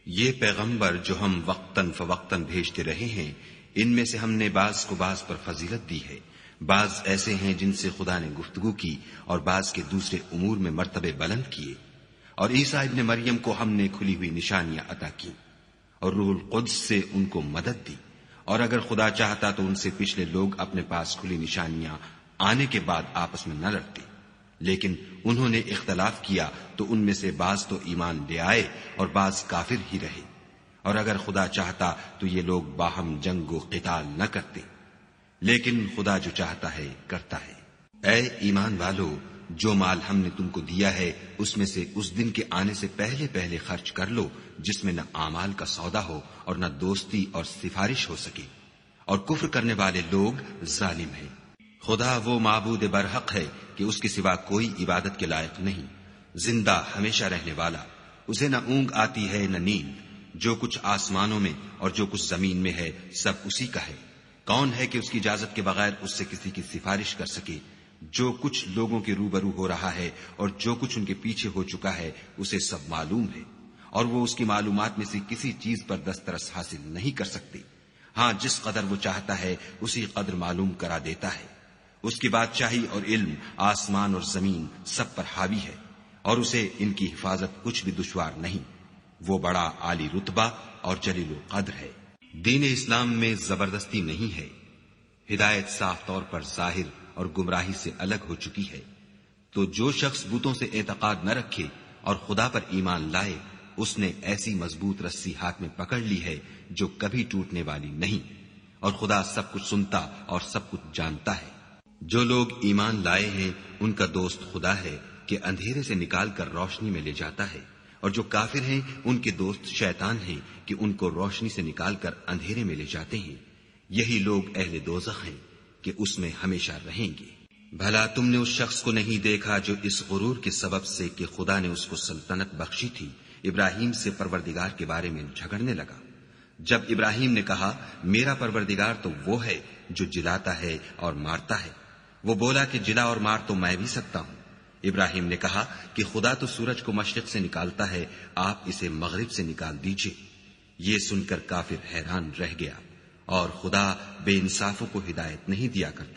یہ پیغمبر جو ہم وقتاً فوقتاً بھیجتے رہے ہیں، ان میں سے ہم نے بعض کو بعض پر فضیلت دی ہے، بعض ایسے ہیں جن سے خدا نے گفتگو کی اور بعض کے دوسرے امور میں مرتبے بلند کیے، اور عیسیٰ ابن مریم کو ہم نے کھلی ہوئی نشانیاں عطا کی اور روح القدس سے ان کو مدد دی، اور اگر خدا چاہتا تو ان سے پچھلے لوگ اپنے پاس کھلی نشانیاں آنے کے بعد آپس میں نہ لڑتے، لیکن انہوں نے اختلاف کیا تو ان میں سے بعض تو ایمان لے آئے اور بعض کافر ہی رہے، اور اگر خدا چاہتا تو یہ لوگ باہم جنگ و قتال نہ کرتے، لیکن خدا جو چاہتا ہے کرتا ہے۔ اے ایمان والو، جو مال ہم نے تم کو دیا ہے اس میں سے اس دن کے آنے سے پہلے پہلے خرچ کر لو جس میں نہ اعمال کا سودا ہو اور نہ دوستی اور سفارش ہو سکے، اور کفر کرنے والے لوگ ظالم ہیں۔ خدا وہ معبود برحق ہے کہ اس کے سوا کوئی عبادت کے لائق نہیں، زندہ ہمیشہ رہنے والا، اسے نہ اونگ آتی ہے نہ نیند، جو کچھ آسمانوں میں اور جو کچھ زمین میں ہے سب اسی کا ہے۔ کون ہے کہ اس کی اجازت کے بغیر اس سے کسی کی سفارش کر سکے؟ جو کچھ لوگوں کے روبرو ہو رہا ہے اور جو کچھ ان کے پیچھے ہو چکا ہے اسے سب معلوم ہے، اور وہ اس کی معلومات میں سے کسی چیز پر دسترس حاصل نہیں کر سکتے۔ ہاں، جس قدر وہ چاہتا ہے اسی قدر معلوم کرا دیتا ہے۔ اس کی بادشاہی اور علم آسمان اور زمین سب پر حاوی ہے، اور اسے ان کی حفاظت کچھ بھی دشوار نہیں۔ وہ بڑا عالی رتبہ اور جلیل القدر ہے۔ دین اسلام میں زبردستی نہیں ہے، ہدایت صاف طور پر ظاہر اور گمراہی سے الگ ہو چکی ہے۔ تو جو شخص بتوں سے اعتقاد نہ رکھے اور خدا پر ایمان لائے، اس نے ایسی مضبوط رسی ہاتھ میں پکڑ لی ہے جو کبھی ٹوٹنے والی نہیں، اور خدا سب کچھ سنتا اور سب کچھ جانتا ہے۔ جو لوگ ایمان لائے ہیں ان کا دوست خدا ہے کہ اندھیرے سے نکال کر روشنی میں لے جاتا ہے، اور جو کافر ہیں ان کے دوست شیطان ہیں کہ ان کو روشنی سے نکال کر اندھیرے میں لے جاتے ہیں۔ یہی لوگ اہل دوزخ ہیں کہ اس میں ہمیشہ رہیں گے۔ بھلا تم نے اس شخص کو نہیں دیکھا جو اس غرور کے سبب سے کہ خدا نے اس کو سلطنت بخشی تھی ابراہیم سے پروردگار کے بارے میں جھگڑنے لگا؟ جب ابراہیم نے کہا میرا پروردگار تو وہ ہے جو جلاتا ہے اور مارتا ہے، وہ بولا کہ جلا اور مار تو میں بھی سکتا ہوں۔ ابراہیم نے کہا کہ خدا تو سورج کو مشرق سے نکالتا ہے، آپ اسے مغرب سے نکال دیجئے۔ یہ سن کر کافر حیران رہ گیا، اور خدا بے انصافوں کو ہدایت نہیں دیا کرتا۔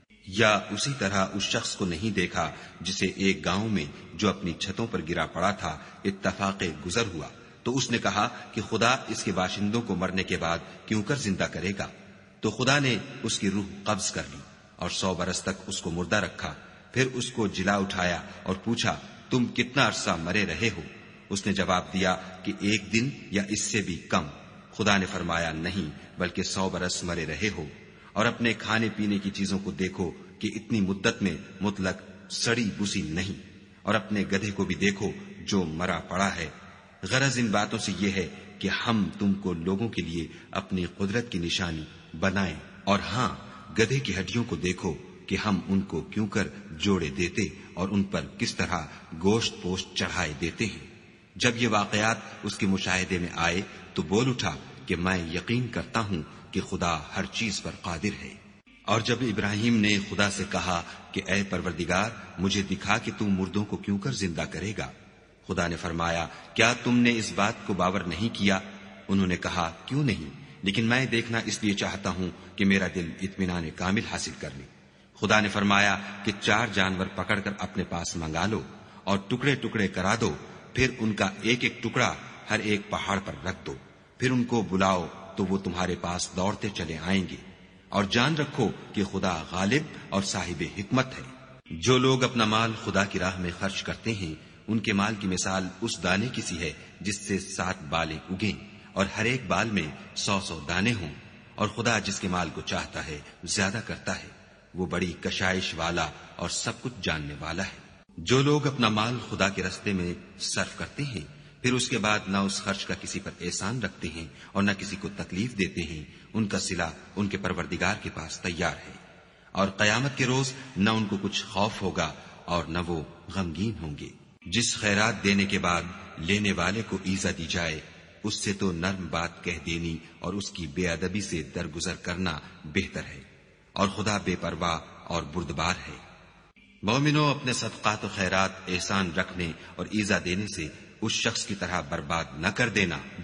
یا اسی طرح اس شخص کو نہیں دیکھا جسے ایک گاؤں میں جو اپنی چھتوں پر گرا پڑا تھا اتفاق گزر ہوا، تو اس نے کہا کہ خدا اس کے باشندوں کو مرنے کے بعد کیوں کر زندہ کرے گا؟ تو خدا نے اس کی روح قبض کر لی اور 100 برس تک اس کو مردہ رکھا، پھر اس کو جلا اٹھایا اور پوچھا تم کتنا عرصہ مرے رہے ہو؟ اس نے جواب دیا کہ 1 دن یا اس سے بھی کم۔ خدا نے فرمایا نہیں، بلکہ 100 برس مرے رہے ہو، اور اپنے کھانے پینے کی چیزوں کو دیکھو کہ اتنی مدت میں مطلق سڑی بسی نہیں، اور اپنے گدھے کو بھی دیکھو جو مرا پڑا ہے۔ غرض ان باتوں سے یہ ہے کہ ہم تم کو لوگوں کے لیے اپنی قدرت کی نشانی بنائیں، اور ہاں، گدھے کی ہڈیوں کو دیکھو کہ ہم ان کو کیوں کر جوڑے دیتے اور ان پر کس طرح گوشت پوشت چڑھائے دیتے ہیں۔ جب یہ واقعات اس کے مشاہدے میں آئے تو بول اٹھا کہ میں یقین کرتا ہوں کہ خدا ہر چیز پر قادر ہے۔ اور جب ابراہیم نے خدا سے کہا کہ اے پروردگار مجھے دکھا کہ تم مردوں کو کیوں کر زندہ کرے گا، خدا نے فرمایا کیا تم نے اس بات کو باور نہیں کیا؟ انہوں نے کہا کیوں نہیں، لیکن میں دیکھنا اس لیے چاہتا ہوں کہ میرا دل اطمینان کامل حاصل کر لے۔ خدا نے فرمایا کہ 4 جانور پکڑ کر اپنے پاس منگا لو اور ٹکڑے ٹکڑے کرا دو، پھر ان کا ایک ایک ٹکڑا ہر ایک پہاڑ پر رکھ دو، پھر ان کو بلاؤ تو وہ تمہارے پاس دوڑتے چلے آئیں گے، اور جان رکھو کہ خدا غالب اور صاحب حکمت ہے۔ جو لوگ اپنا مال خدا کی راہ میں خرچ کرتے ہیں ان کے مال کی مثال اس دانے کی سی ہے جس سے 7 بالیں اگیں اور ہر ایک بال میں 100 دانے ہوں، اور خدا جس کے مال کو چاہتا ہے زیادہ کرتا ہے، وہ بڑی کشائش والا اور سب کچھ جاننے والا ہے۔ جو لوگ اپنا مال خدا کے راستے میں صرف کرتے ہیں پھر اس کے بعد نہ اس خرچ کا کسی پر احسان رکھتے ہیں اور نہ کسی کو تکلیف دیتے ہیں، ان کا صلہ ان کے پروردگار کے پاس تیار ہے، اور قیامت کے روز نہ ان کو کچھ خوف ہوگا اور نہ وہ غمگین ہوں گے۔ جس خیرات دینے کے بعد لینے والے کو ایذا دی جائے اس سے تو نرم بات کہہ دینی اور اس کی بے ادبی سے درگزر کرنا بہتر ہے، اور خدا بے پرواہ اور بردبار ہے۔ مومنوں، اپنے صدقات و خیرات احسان رکھنے اور ایذا دینے سے اس شخص کی طرح برباد نہ کر دینا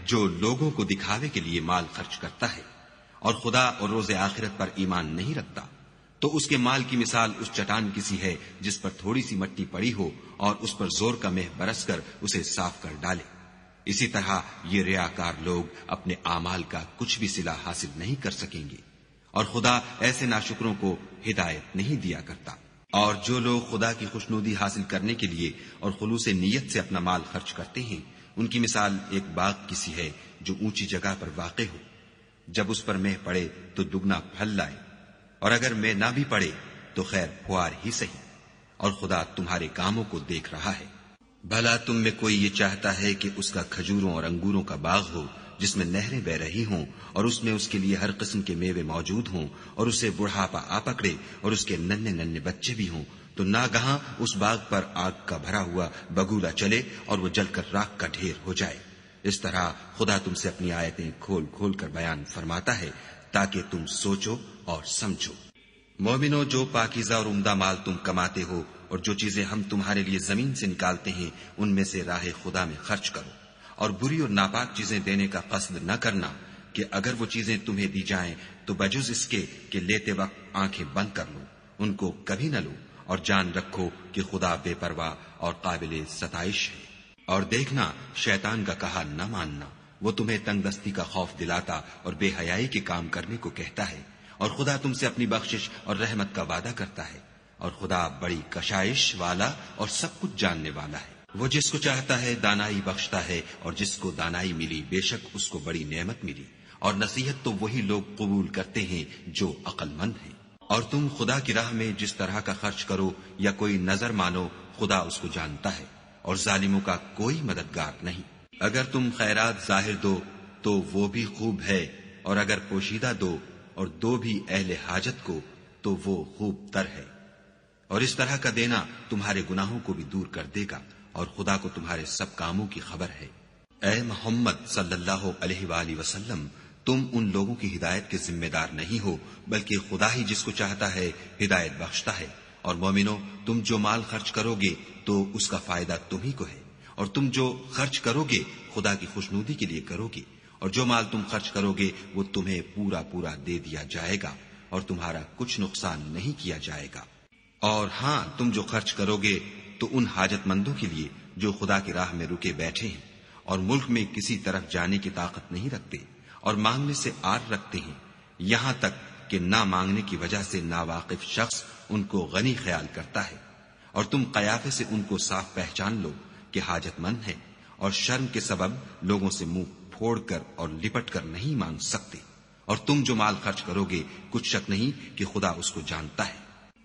جو لوگوں کو دکھاوے کے لیے مال خرچ کرتا ہے اور خدا اور روز آخرت پر ایمان نہیں رکھتا، تو اس کے مال کی مثال اس چٹان کی سی ہے جس پر تھوڑی سی مٹی پڑی ہو اور اس پر زور کا مہ برس کر اسے صاف کر ڈالے۔ اسی طرح یہ ریاکار لوگ اپنے اعمال کا کچھ بھی صلہ حاصل نہیں کر سکیں گے، اور خدا ایسے ناشکروں کو ہدایت نہیں دیا کرتا۔ اور جو لوگ خدا کی خوشنودی حاصل کرنے کے لیے اور خلوص نیت سے اپنا مال خرچ کرتے ہیں، ان کی مثال ایک باغ کی سی ہے جو اونچی جگہ پر واقع ہو، جب اس پر مہ پڑے تو دگنا پھل لائے، اور اگر مہ نہ بھی پڑے تو خیر پھوار ہی سہی، اور خدا تمہارے کاموں کو دیکھ رہا ہے۔ بھلا تم میں کوئی یہ چاہتا ہے کہ اس کا کھجوروں اور انگوروں کا باغ ہو جس میں نہریں بہ رہی ہوں اور اس میں اس کے لیے ہر قسم کے میوے موجود ہوں، اور اسے بڑھاپا آ پکڑے اور اس کے ننھے ننھے بچے بھی ہوں، تو ناگہاں اس باغ پر آگ کا بھرا ہوا بگولا چلے اور وہ جل کر راکھ کا ڈھیر ہو جائے؟ اس طرح خدا تم سے اپنی آیتیں کھول کھول کر بیان فرماتا ہے تاکہ تم سوچو اور سمجھو۔ مومنو، جو پاکیزہ اور عمدہ مال تم کماتے ہو اور جو چیزیں ہم تمہارے لیے زمین سے نکالتے ہیں ان میں سے راہ خدا میں خرچ کرو، اور بری اور ناپاک چیزیں دینے کا قصد نہ کرنا کہ اگر وہ چیزیں تمہیں دی جائیں تو بجز اس کے کہ لیتے وقت آنکھیں بند کر لو، ان کو کبھی نہ لو، اور جان رکھو کہ خدا بے پرواہ اور قابل ستائش ہے۔ اور دیکھنا، شیطان کا کہا نہ ماننا، وہ تمہیں تنگ دستی کا خوف دلاتا اور بے حیائی کے کام کرنے کو کہتا ہے، اور خدا تم سے اپنی بخشش اور رحمت کا وعدہ کرتا ہے، اور خدا بڑی کشائش والا اور سب کچھ جاننے والا ہے۔ وہ جس کو چاہتا ہے دانائی بخشتا ہے، اور جس کو دانائی ملی بے شک اس کو بڑی نعمت ملی، اور نصیحت تو وہی لوگ قبول کرتے ہیں جو عقل مند ہیں۔ اور تم خدا کی راہ میں جس طرح کا خرچ کرو یا کوئی نظر مانو، خدا اس کو جانتا ہے، اور ظالموں کا کوئی مددگار نہیں۔ اگر تم خیرات ظاہر دو تو وہ بھی خوب ہے، اور اگر پوشیدہ دو اور دو بھی اہل حاجت کو تو وہ خوب تر ہے، اور اس طرح کا دینا تمہارے گناہوں کو بھی دور کر دے گا، اور خدا کو تمہارے سب کاموں کی خبر ہے۔ اے محمد صلی اللہ علیہ وآلہ وسلم، تم ان لوگوں کی ہدایت کے ذمہ دار نہیں ہو، بلکہ خدا ہی جس کو چاہتا ہے ہدایت بخشتا ہے۔ اور مومنو، تم جو مال خرچ کرو گے تو اس کا فائدہ تمہیں کو ہے، اور تم جو خرچ کرو گے خدا کی خوشنودی کے لیے کرو گے، اور جو مال تم خرچ کرو گے وہ تمہیں پورا پورا دے دیا جائے گا، اور تمہارا کچھ نقصان نہیں کیا جائے گا۔ اور ہاں، تم جو خرچ کرو گے تو ان حاجت مندوں کے لیے جو خدا کی راہ میں رکے بیٹھے ہیں اور ملک میں کسی طرف جانے کی طاقت نہیں رکھتے اور مانگنے سے آر رکھتے ہیں، یہاں تک کہ نہ مانگنے کی وجہ سے ناواقف شخص ان کو غنی خیال کرتا ہے، اور تم قیافے سے ان کو صاف پہچان لو کہ حاجت مند ہیں، اور شرم کے سبب لوگوں سے منہ پھوڑ کر اور لپٹ کر نہیں مانگ سکتے۔ اور تم جو مال خرچ کرو گے کچھ شک نہیں کہ خدا اس کو جانتا ہے۔